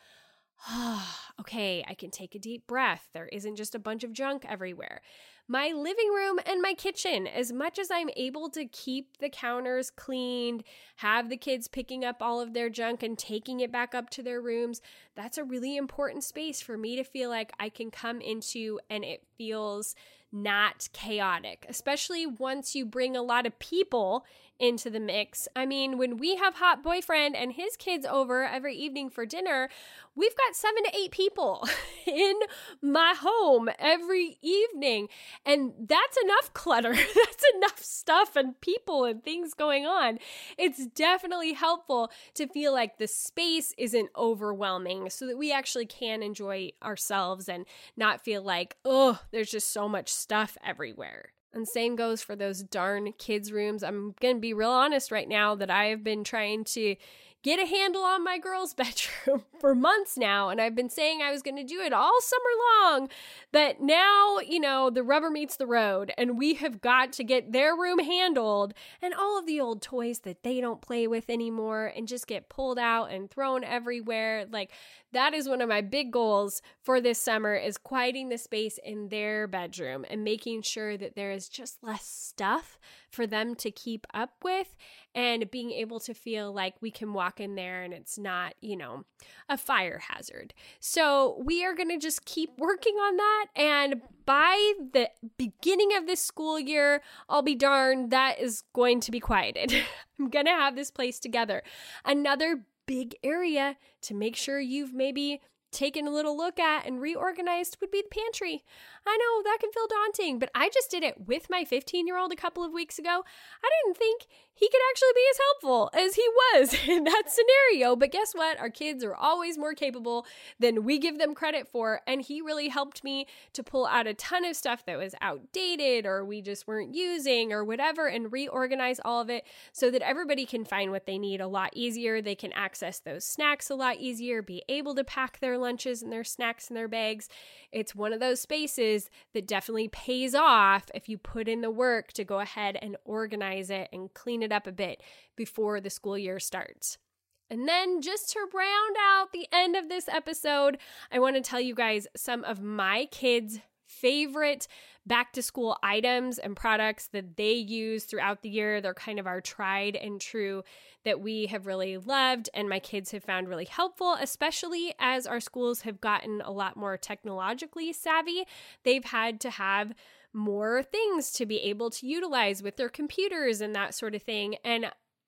A: oh, okay, I can take a deep breath. There isn't just a bunch of junk everywhere. My living room and my kitchen, as much as I'm able to keep the counters cleaned, have the kids picking up all of their junk and taking it back up to their rooms, that's a really important space for me to feel like I can come into and it feels not chaotic, especially once you bring a lot of people into the mix. I mean, when we have Hot Boyfriend and his kids over every evening for dinner, we've got seven to eight people in my home every evening. And that's enough clutter. That's enough stuff and people and things going on. It's definitely helpful to feel like the space isn't overwhelming so that we actually can enjoy ourselves and not feel like, oh, there's just so much stuff everywhere. And same goes for those darn kids' rooms. I'm going to be real honest right now that I have been trying to get a handle on my girls' bedroom for months now, and I've been saying I was going to do it all summer long, but now, you know, the rubber meets the road, and we have got to get their room handled, and all of the old toys that they don't play with anymore and just get pulled out and thrown everywhere. Like, that is one of my big goals for this summer, is quieting the space in their bedroom and making sure that there is just less stuff for them to keep up with, and being able to feel like we can walk in there and it's not, you know, a fire hazard. So we are going to just keep working on that. And by the beginning of this school year, I'll be darned, that is going to be quieted. I'm going to have this place together. Another big area to make sure you've maybe taken a little look at and reorganized would be the pantry. I know that can feel daunting, but I just did it with my fifteen-year-old a couple of weeks ago. I didn't think he could actually be as helpful as he was in that scenario. But guess what? Our kids are always more capable than we give them credit for. And he really helped me to pull out a ton of stuff that was outdated or we just weren't using or whatever, and reorganize all of it so that everybody can find what they need a lot easier. They can access those snacks a lot easier, be able to pack their lunches and their snacks in their bags. It's one of those spaces that definitely pays off if you put in the work to go ahead and organize it and clean it up a bit before the school year starts. And then just to round out the end of this episode, I want to tell you guys some of my kids' favorite back to school items and products that they use throughout the year. They're kind of our tried and true that we have really loved and my kids have found really helpful, especially as our schools have gotten a lot more technologically savvy. They've had to have more things to be able to utilize with their computers and that sort of thing. And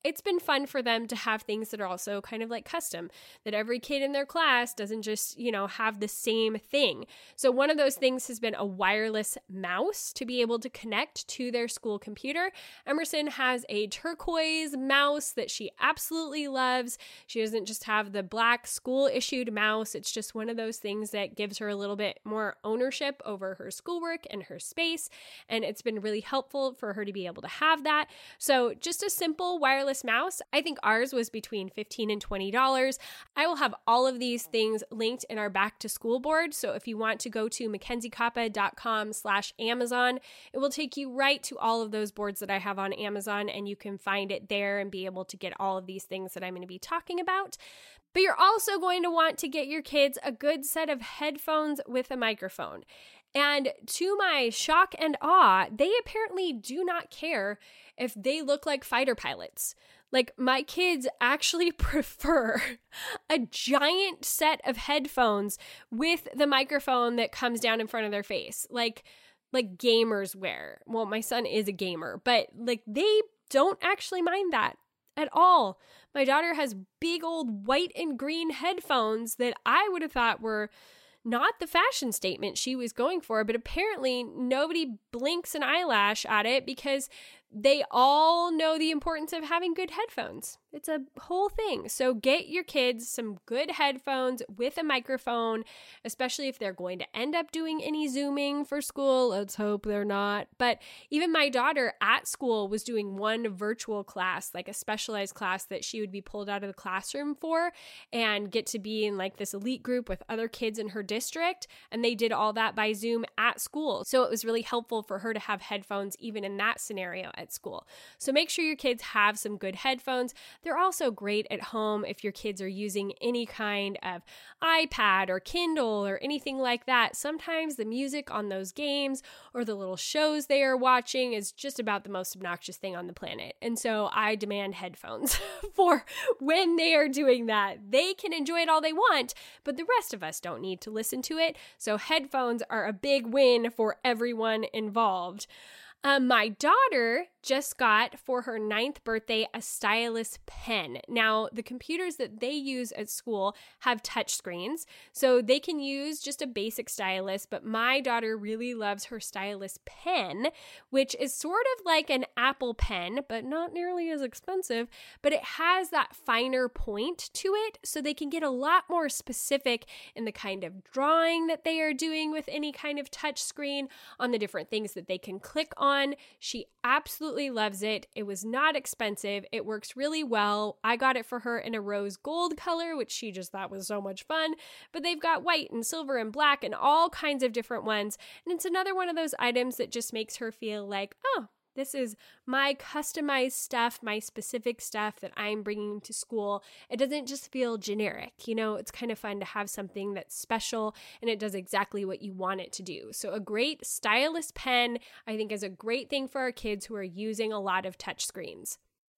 A: it's been fun for them to have things that are also kind of like custom, that every kid in their class doesn't just, you know, have the same thing. So one of those things has been a wireless mouse to be able to connect to their school computer. Emerson has a turquoise mouse that she absolutely loves. She doesn't just have the black school issued mouse. It's just one of those things that gives her a little bit more ownership over her schoolwork and her space. And it's been really helpful for her to be able to have that. So just a simple wireless mouse. I think ours was between fifteen dollars and twenty dollars. I will have all of these things linked in our back to school board. So if you want to go to mackenziekoppa.com slash Amazon, it will take you right to all of those boards that I have on Amazon, and you can find it there and be able to get all of these things that I'm going to be talking about. But you're also going to want to get your kids a good set of headphones with a microphone. And to my shock and awe, they apparently do not care if they look like fighter pilots. Like, my kids actually prefer a giant set of headphones with the microphone that comes down in front of their face, like like gamers wear. Well, my son is a gamer, but like they don't actually mind that at all. My daughter has big old white and green headphones that I would have thought were not the fashion statement she was going for, but apparently nobody blinks an eyelash at it because they all know the importance of having good headphones. It's a whole thing. So get your kids some good headphones with a microphone, especially if they're going to end up doing any Zooming for school. Let's hope they're not. But even my daughter at school was doing one virtual class, like a specialized class that she would be pulled out of the classroom for and get to be in like this elite group with other kids in her district. And they did all that by Zoom at school. So it was really helpful for her to have headphones even in that scenario at school. So make sure your kids have some good headphones. They're also great at home if your kids are using any kind of iPad or Kindle or anything like that. Sometimes the music on those games or the little shows they are watching is just about the most obnoxious thing on the planet. And so I demand headphones for when they are doing that. They can enjoy it all they want, but the rest of us don't need to listen to it. So headphones are a big win for everyone involved. Um, my daughter just got for her ninth birthday a stylus pen. Now, the computers that they use at school have touch screens, so they can use just a basic stylus, but my daughter really loves her stylus pen, which is sort of like an Apple pen, but not nearly as expensive, but it has that finer point to it, so they can get a lot more specific in the kind of drawing that they are doing with any kind of touch screen, on the different things that they can click on. She absolutely loves it. It was not expensive. It works really well. I got it for her in a rose gold color, which she just thought was so much fun, but they've got white and silver and black and all kinds of different ones. And it's another one of those items that just makes her feel like, oh, this is my customized stuff, my specific stuff that I'm bringing to school. It doesn't just feel generic. You know, it's kind of fun to have something that's special and it does exactly what you want it to do. So a great stylus pen, I think, is a great thing for our kids who are using a lot of touch screens.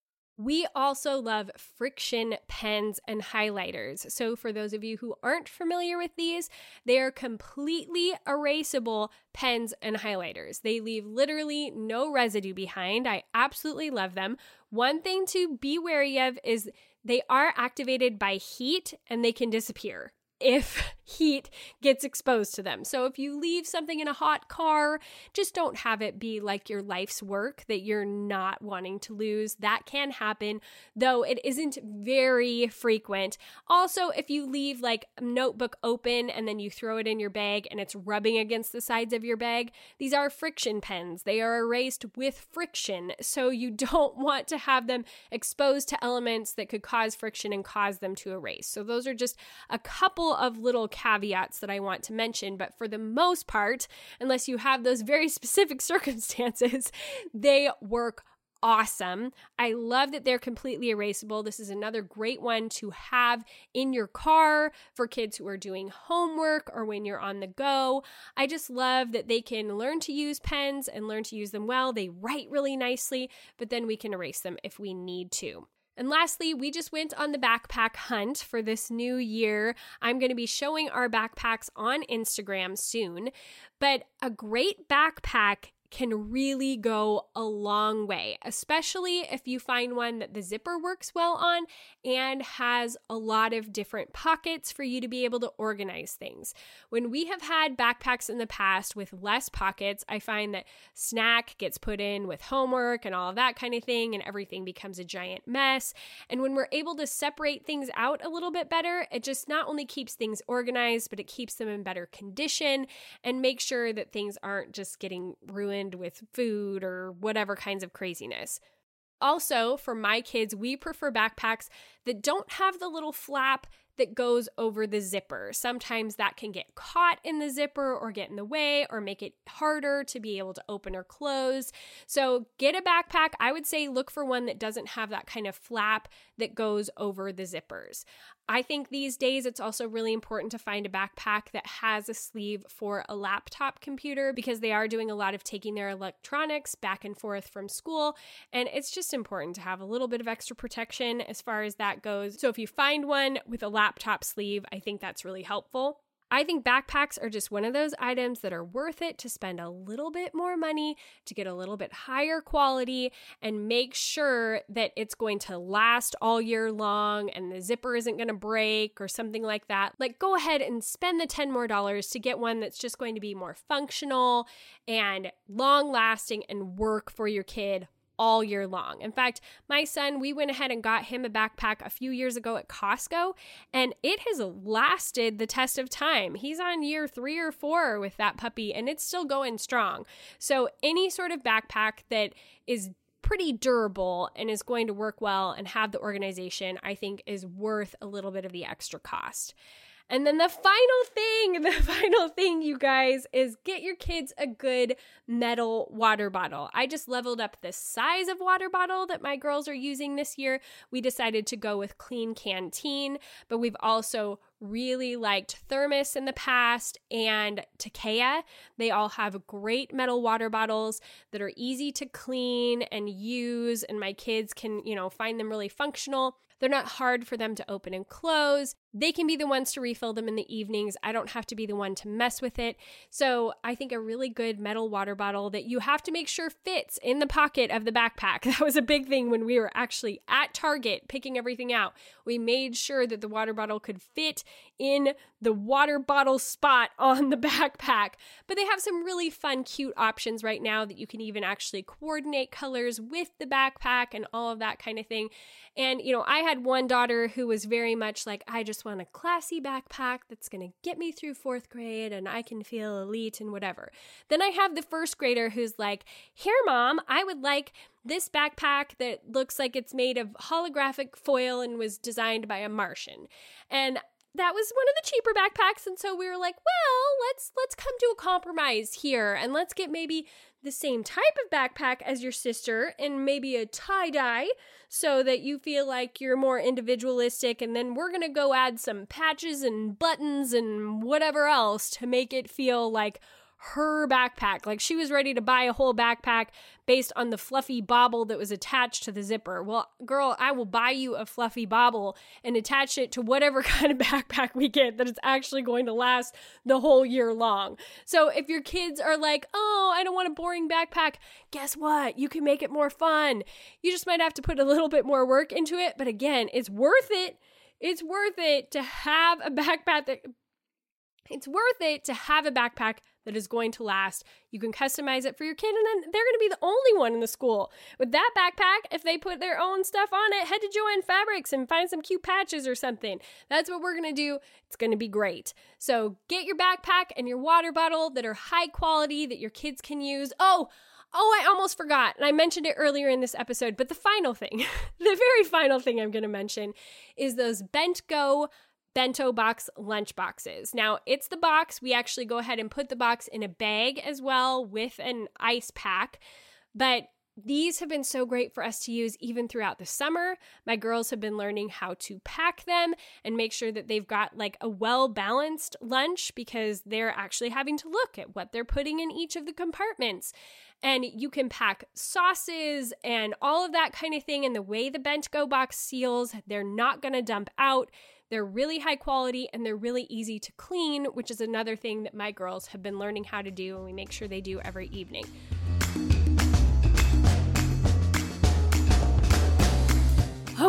A: We also love Friction pens and highlighters. So for those of you who aren't familiar with these, they are completely erasable pens and highlighters. They leave literally no residue behind. I absolutely love them. One thing to be wary of is they are activated by heat and they can disappear if heat gets exposed to them. So if you leave something in a hot car, just don't have it be like your life's work that you're not wanting to lose. That can happen, though it isn't very frequent. Also, if you leave like a notebook open and then you throw it in your bag and it's rubbing against the sides of your bag, these are friction pens. They are erased with friction, so you don't want to have them exposed to elements that could cause friction and cause them to erase. So those are just a couple of little caveats that I want to mention, but for the most part, unless you have those very specific circumstances, they work awesome. I love that they're completely erasable. This is another great one to have in your car for kids who are doing homework or when you're on the go. I just love that they can learn to use pens and learn to use them well. They write really nicely, but then we can erase them if we need to. And lastly, we just went on the backpack hunt for this new year. I'm going to be showing our backpacks on Instagram soon, but a great backpack can really go a long way, especially if you find one that the zipper works well on and has a lot of different pockets for you to be able to organize things. When we have had backpacks in the past with less pockets, I find that snack gets put in with homework and all of that kind of thing, and everything becomes a giant mess. And when we're able to separate things out a little bit better, it just not only keeps things organized, but it keeps them in better condition and makes sure that things aren't just getting ruined with food or whatever kinds of craziness. Also, for my kids, we prefer backpacks that don't have the little flap that goes over the zipper. Sometimes that can get caught in the zipper or get in the way or make it harder to be able to open or close. So get a backpack. I would say look for one that doesn't have that kind of flap that goes over the zippers. I think these days it's also really important to find a backpack that has a sleeve for a laptop computer, because they are doing a lot of taking their electronics back and forth from school, and it's just important to have a little bit of extra protection as far as that goes. So if you find one with a laptop sleeve, I think that's really helpful. I think backpacks are just one of those items that are worth it to spend a little bit more money to get a little bit higher quality and make sure that it's going to last all year long and the zipper isn't going to break or something like that. Like, go ahead and spend the ten more dollars to get one that's just going to be more functional and long lasting and work for your kid all year long. In fact, my son, we went ahead and got him a backpack a few years ago at Costco, and it has lasted the test of time. He's on year three or four with that puppy, and it's still going strong. So any sort of backpack that is pretty durable and is going to work well and have the organization, I think is worth a little bit of the extra cost. And then the final thing, the final thing, you guys, is get your kids a good metal water bottle. I just leveled up the size of water bottle that my girls are using this year. We decided to go with Klean Kanteen, but we've also really liked Thermos in the past and Takea. They all have great metal water bottles that are easy to clean and use, and my kids can, you know, find them really functional. They're not hard for them to open and close. They can be the ones to refill them in the evenings. I don't have to be the one to mess with it. So I think a really good metal water bottle that you have to make sure fits in the pocket of the backpack. That was a big thing when we were actually at Target picking everything out. We made sure that the water bottle could fit in the water bottle spot on the backpack. But they have some really fun, cute options right now that you can even actually coordinate colors with the backpack and all of that kind of thing. And, you know, I had one daughter who was very much like, I just want a classy backpack that's going to get me through fourth grade and I can feel elite and whatever. Then I have the first grader who's like, here, Mom, I would like this backpack that looks like it's made of holographic foil and was designed by a Martian. And that was one of the cheaper backpacks, and so we were like, well, let's let's come to a compromise here, and let's get maybe the same type of backpack as your sister, and maybe a tie-dye, so that you feel like you're more individualistic, and then we're gonna go add some patches and buttons and whatever else to make it feel like her backpack. Like she was ready to buy a whole backpack based on the fluffy bauble that was attached to the zipper. Well, girl, I will buy you a fluffy bauble and attach it to whatever kind of backpack we get that is actually going to last the whole year long. So if your kids are like, oh, I don't want a boring backpack, guess what? You can make it more fun. You just might have to put a little bit more work into it. But again, it's worth it. It's worth it to have a backpack that It's worth it to have a backpack that is going to last. You can customize it for your kid, and then they're going to be the only one in the school with that backpack. If they put their own stuff on it, head to Joann Fabrics and find some cute patches or something. That's what we're going to do. It's going to be great. So get your backpack and your water bottle that are high quality that your kids can use. Oh, Oh, I almost forgot, and I mentioned it earlier in this episode, but the final thing, the very final thing I'm going to mention is those BentGo bento box lunch boxes. Now, it's the box. We actually go ahead and put the box in a bag as well with an ice pack, but these have been so great for us to use even throughout the summer. My girls have been learning how to pack them and make sure that they've got like a well-balanced lunch, because they're actually having to look at what they're putting in each of the compartments. And you can pack sauces and all of that kind of thing. And the way the BentGo box seals, they're not going to dump out. They're really high quality and they're really easy to clean, which is another thing that my girls have been learning how to do, and we make sure they do every evening.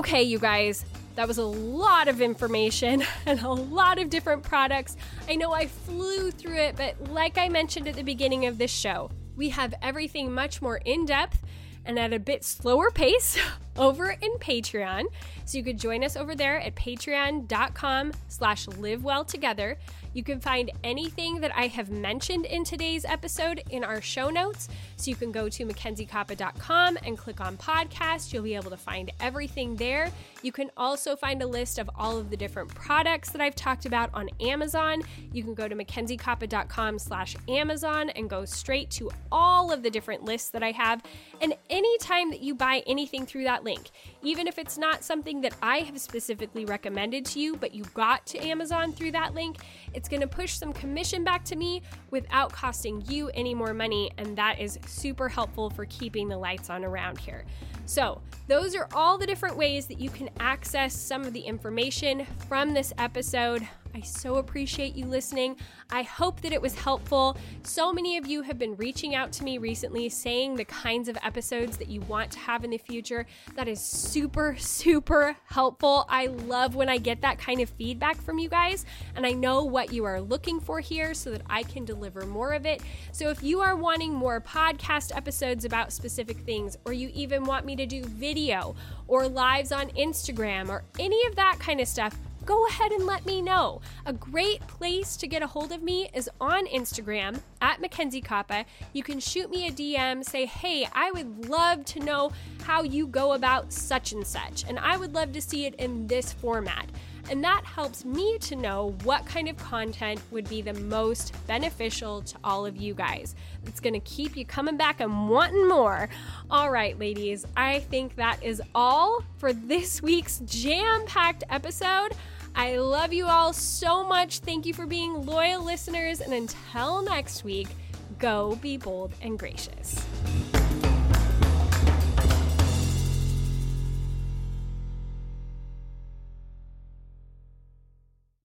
A: Okay, you guys, that was a lot of information and a lot of different products. I know I flew through it, but like I mentioned at the beginning of this show, we have everything much more in-depth and at a bit slower pace over in Patreon. So you could join us over there at patreon.com slash live well together. You can find anything that I have mentioned in today's episode in our show notes. So you can go to mackenzie koppa dot com and click on podcast. You'll be able to find everything there. You can also find a list of all of the different products that I've talked about on Amazon. You can go to mackenzie koppa dot com slash Amazon and go straight to all of the different lists that I have. And anytime that you buy anything through that link, even if it's not something that I have specifically recommended to you, but you got to Amazon through that link, it's going to push some commission back to me without costing you any more money, and that is super helpful for keeping the lights on around here. So those are all the different ways that you can access some of the information from this episode. I so appreciate you listening. I hope that it was helpful. So many of you have been reaching out to me recently saying the kinds of episodes that you want to have in the future. That is super, super helpful. I love when I get that kind of feedback from you guys, and I know what you are looking for here so that I can deliver more of it. So if you are wanting more podcast episodes about specific things, or you even want me to do video or lives on Instagram or any of that kind of stuff, go ahead and let me know. A great place to get a hold of me is on Instagram at Mackenzie Koppa. You can shoot me a D M, say, hey, I would love to know how you go about such and such, and I would love to see it in this format. And that helps me to know what kind of content would be the most beneficial to all of you guys. It's going to keep you coming back and wanting more. All right, ladies, I think that is all for this week's jam-packed episode. I love you all so much. Thank you for being loyal listeners. And until next week, go be bold and gracious.